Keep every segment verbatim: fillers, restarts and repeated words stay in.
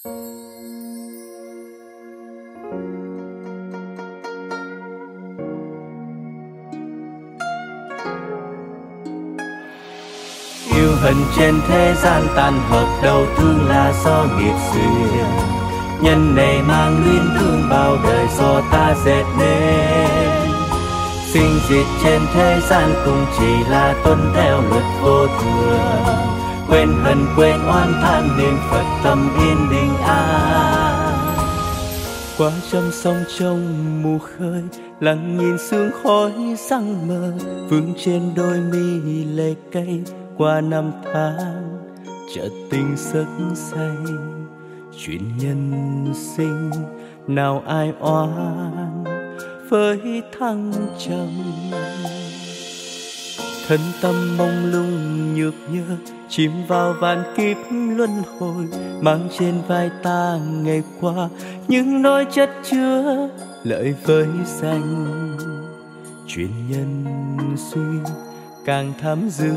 Yêu hận trên thế gian tàn hợp, đầu thương là do nghiệp duyên. Nhân này mang luyến thương bao đời do ta dệt nên. Sinh diệt trên thế gian cũng chỉ là tuân theo luật vô thường. Quên hận quên oan than niệm Phật tâm yên bình an. Qua trăm sông trong mù khơi, lặng nhìn sương khói răng mờ. Vương trên đôi mi lệ cay, qua năm tháng chợt tình giấc say. Chuyện nhân sinh nào ai oan với thăng trầm. Thân tâm mông lung nhược nhớ, chìm vào vạn kiếp luân hồi. Mang trên vai ta ngày qua những nỗi chất chứa lợi với danh. Chuyện nhân duyên càng thắm dư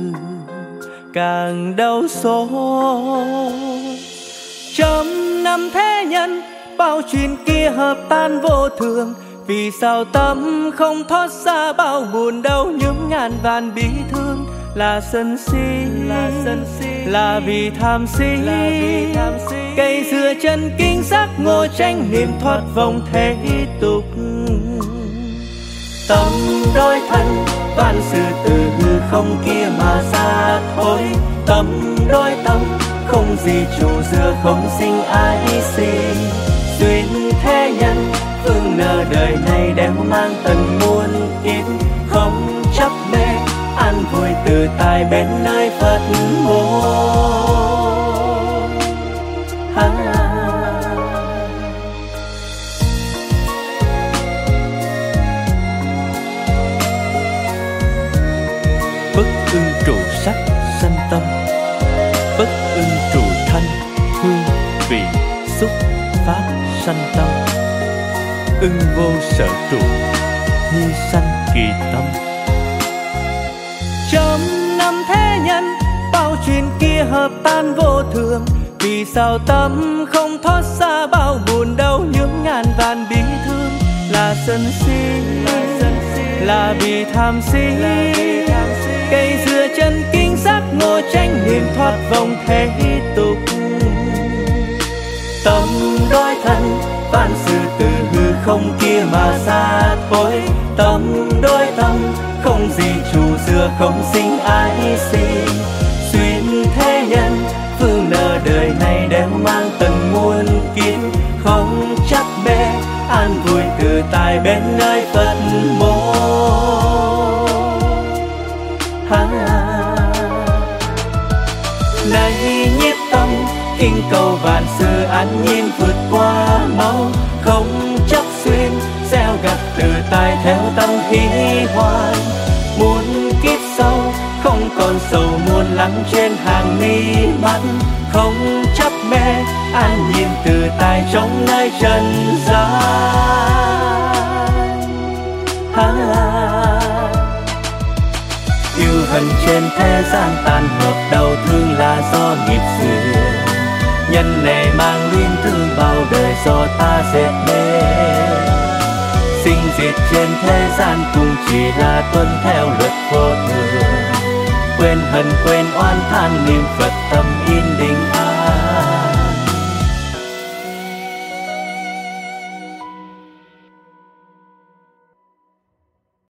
càng đau xót. Trăm năm thế nhân bao chuyện kia hợp tan vô thường. Vì sao tâm không thoát ra bao buồn đau những ngàn vạn bi thương. Là sân si, là sân si, là vì tham si, là vì tham si. Cây dừa chân kinh giác ngộ tranh niệm thoát vòng thế tục. Tâm đôi thân vạn sự từ hư không kia mà ra thôi. Tâm đôi tâm không gì chủ dựa không sinh ai sinh. Duyên thế nhân phương nợ đời này đều mang tận muôn kiếp. Không chấp mê an vui từ tại bên nơi Phật môn. Ha. Bất ưng trụ sắc sanh tâm, bất ưng trụ thanh hương vị xúc pháp sanh tâm. Ưng vô sở trụ nhi sanh kỳ tâm. Trăm năm thế nhân bao chuyện kia hợp tan vô thường. Vì sao tâm không thoát ra bao buồn đau những ngàn vạn bi thương. Là sân si, là vì tham si. Cây dừa chân kinh giác ngộ tranh niệm thoát vòng thế tục. Tâm đôi thân vạn sự từ hư không kia mà ra thôi. Tâm đôi tâm không gì chủ dựa không sinh ai sinh. Duyên thế nhân phương nợ đời này đều mang tận muôn kiếp. Không chấp mê an vui từ tại bên nơi Phật môn. Ha. Này nhiếp tâm kinh cầu vạn sự an nhiên vượt qua mau. Không chấp xuyên gieo gặt từ tài theo tâm hỷ hoan. Muôn kiếp sau không còn sầu muôn lắng trên hàng mi mắt. Không chấp mê an nhiên từ tài trong nơi trần gian. Ha. Yêu hận trên thế gian tàn hợp, đau thương là do nghiệp duyên. Nhân này mang luyến thương bao đời do ta dệt nên. Sinh diệt trên thế gian cũng chỉ là tuân theo luật vô thường. Quên hận quên oan than niệm Phật tâm